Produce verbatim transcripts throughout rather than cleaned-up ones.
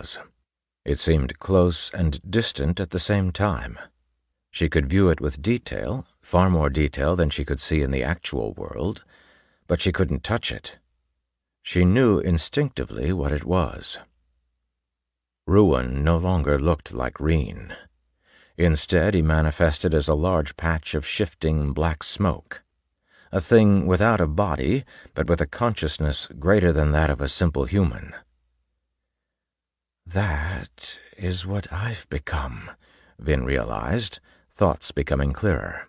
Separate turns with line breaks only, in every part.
was. It seemed close and distant at the same time. She could view it with detail, far more detail than she could see in the actual world, but she couldn't touch it. She knew instinctively what it was. Ruin no longer looked like Reen. Instead, he manifested as a large patch of shifting black smoke, a thing without a body, but with a consciousness greater than that of a simple human. That is what I've become, Vin realized, thoughts becoming clearer.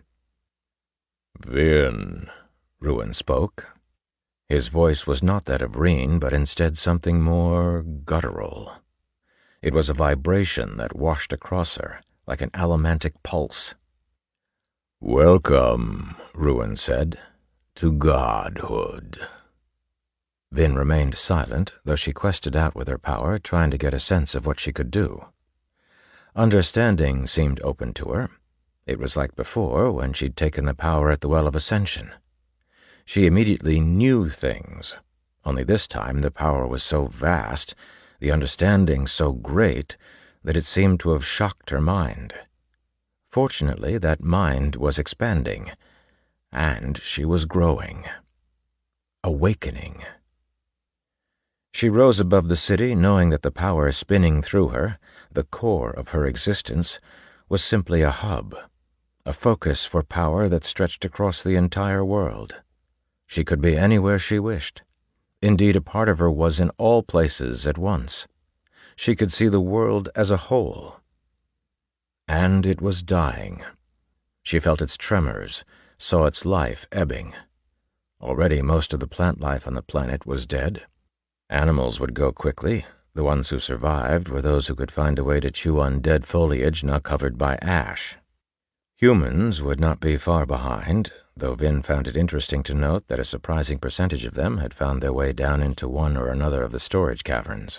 Vin,
Ruin spoke. His voice was not that of Reen, but instead something more guttural. It was a vibration that washed across her, like an allomantic pulse.
Welcome, Ruin said, to godhood.
Vin remained silent, though she quested out with her power, trying to get a sense of what she could do. Understanding seemed open to her. It was like before, when she'd taken the power at the Well of Ascension. She immediately knew things, only this time the power was so vast, the understanding so great, that it seemed to have shocked her mind. Fortunately, that mind was expanding, and she was growing, awakening. She rose above the city, knowing that the power spinning through her, the core of her existence, was simply a hub, a focus for power that stretched across the entire world. She could be anywhere she wished. Indeed, a part of her was in all places at once. She could see the world as a whole. And it was dying. She felt its tremors, saw its life ebbing. Already most of the plant life on the planet was dead. Animals would go quickly. The ones who survived were those who could find a way to chew on dead foliage now covered by ash. Humans would not be far behind, though Vin found it interesting to note that a surprising percentage of them had found their way down into one or another of the storage caverns.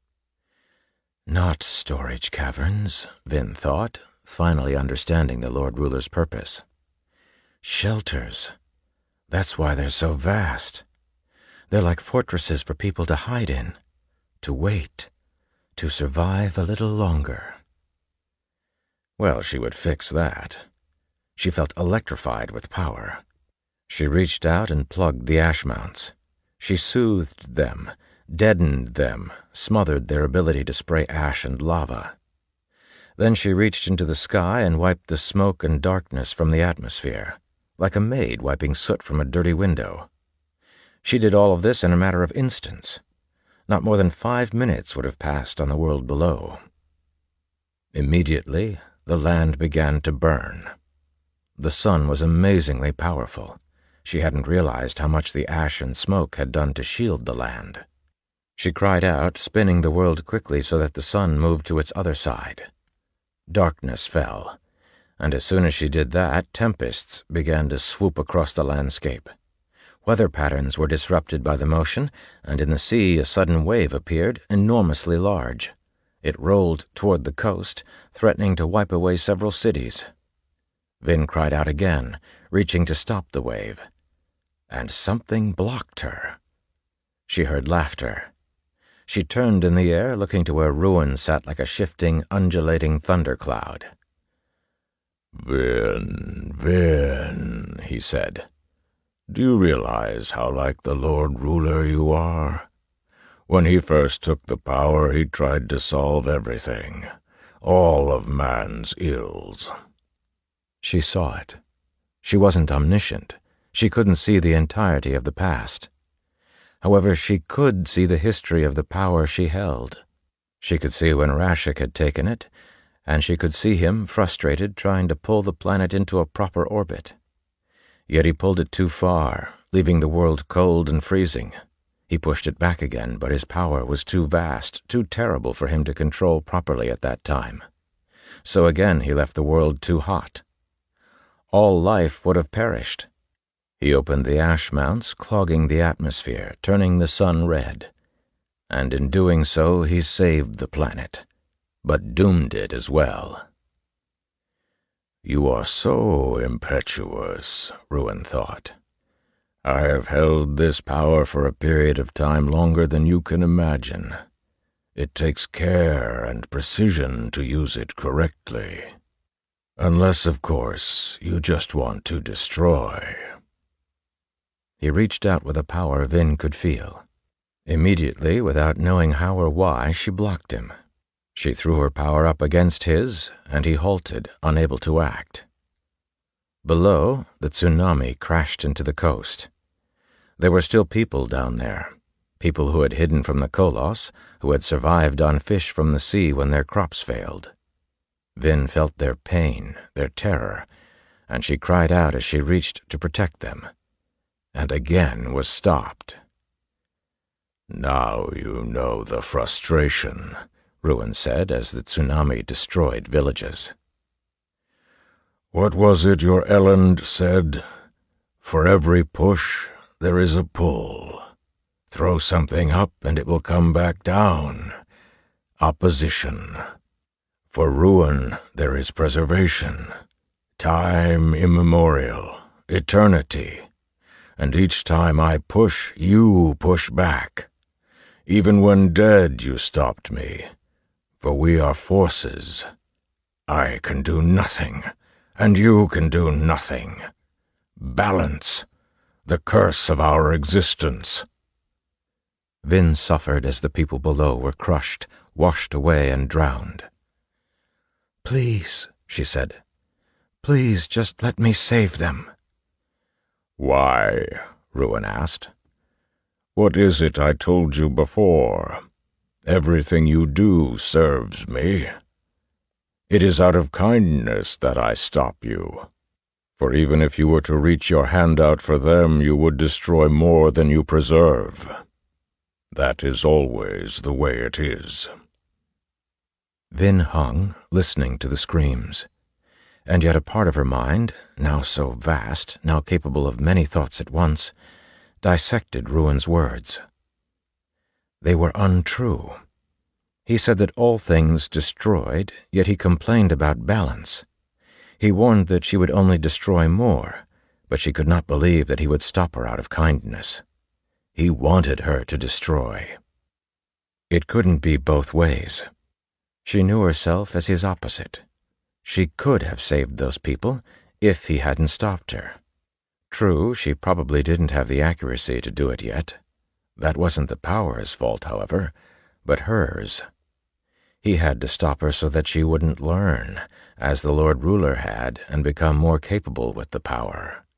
Not storage caverns, Vin thought, finally understanding the Lord Ruler's purpose. Shelters. That's why they're so vast. They're like fortresses for people to hide in, to wait, to survive a little longer. Well, she would fix that. She felt electrified with power. She reached out and plugged the ash mounts. She soothed them, deadened them, smothered their ability to spray ash and lava. Then she reached into the sky and wiped the smoke and darkness from the atmosphere, like a maid wiping soot from a dirty window. She did all of this in a matter of instants. Not more than five minutes would have passed on the world below. Immediately, the land began to burn. The sun was amazingly powerful. She hadn't realized how much the ash and smoke had done to shield the land. She cried out, spinning the world quickly so that the sun moved to its other side. Darkness fell, and as soon as she did that, tempests began to swoop across the landscape. Weather patterns were disrupted by the motion, and in the sea a sudden wave appeared, enormously large. It rolled toward the coast, threatening to wipe away several cities. Vin cried out again, reaching to stop the wave. And something blocked her. She heard laughter. She turned in the air, looking to where Ruin sat like a shifting, undulating thundercloud.
Vin, Vin, he said. Do you realize how like the Lord Ruler you are? When he first took the power, he tried to solve everything, all of man's ills.
She saw it. She wasn't omniscient. She couldn't see the entirety of the past. However, she could see the history of the power she held. She could see when Rashek had taken it, and she could see him, frustrated, trying to pull the planet into a proper orbit. Yet he pulled it too far, leaving the world cold and freezing. He pushed it back again, but his power was too vast, too terrible for him to control properly at that time. So again he left the world too hot. All life would have perished. He opened the ash mounts, clogging the atmosphere, turning the sun red. And in doing so, he saved the planet, but doomed it as well.
You are so impetuous, Ruin thought. I have held this power for a period of time longer than you can imagine. It takes care and precision to use it correctly. Unless, of course, you just want to destroy.
He reached out with a power Vin could feel. Immediately, without knowing how or why, she blocked him. She threw her power up against his, and he halted, unable to act. Below, the tsunami crashed into the coast. There were still people down there, people who had hidden from the Koloss, who had survived on fish from the sea when their crops failed. Vin felt their pain, their terror, and she cried out as she reached to protect them, and again was stopped.
"Now you know the frustration," Ruin said as the tsunami destroyed villages. "What was it your Elend said? For every push, there is a pull. Throw something up and it will come back down. Opposition. For Ruin, there is preservation. Time immemorial, eternity. And each time I push, you push back. Even when dead, you stopped me. For we are forces. I can do nothing, and you can do nothing. Balance. The curse of our existence."
Vin suffered as the people below were crushed, washed away, and drowned. "Please," she said. "Please, just let me save them."
"Why?" Ruin asked. "What is it I told you before? Everything you do serves me. It is out of kindness that I stop you. For even if you were to reach your hand out for them, you would destroy more than you preserve. That is always the way it is."
Vin hung, listening to the screams, and yet a part of her mind, now so vast, now capable of many thoughts at once, dissected Ruin's words. They were untrue. He said that all things destroyed, yet he complained about balance. He warned that she would only destroy more, but she could not believe that he would stop her out of kindness. He wanted her to destroy. It couldn't be both ways. She knew herself as his opposite. She could have saved those people if he hadn't stopped her. True, she probably didn't have the accuracy to do it yet. That wasn't the power's fault, however, but hers. He had to stop her so that she wouldn't learn, as the Lord Ruler had, and become more capable with the power.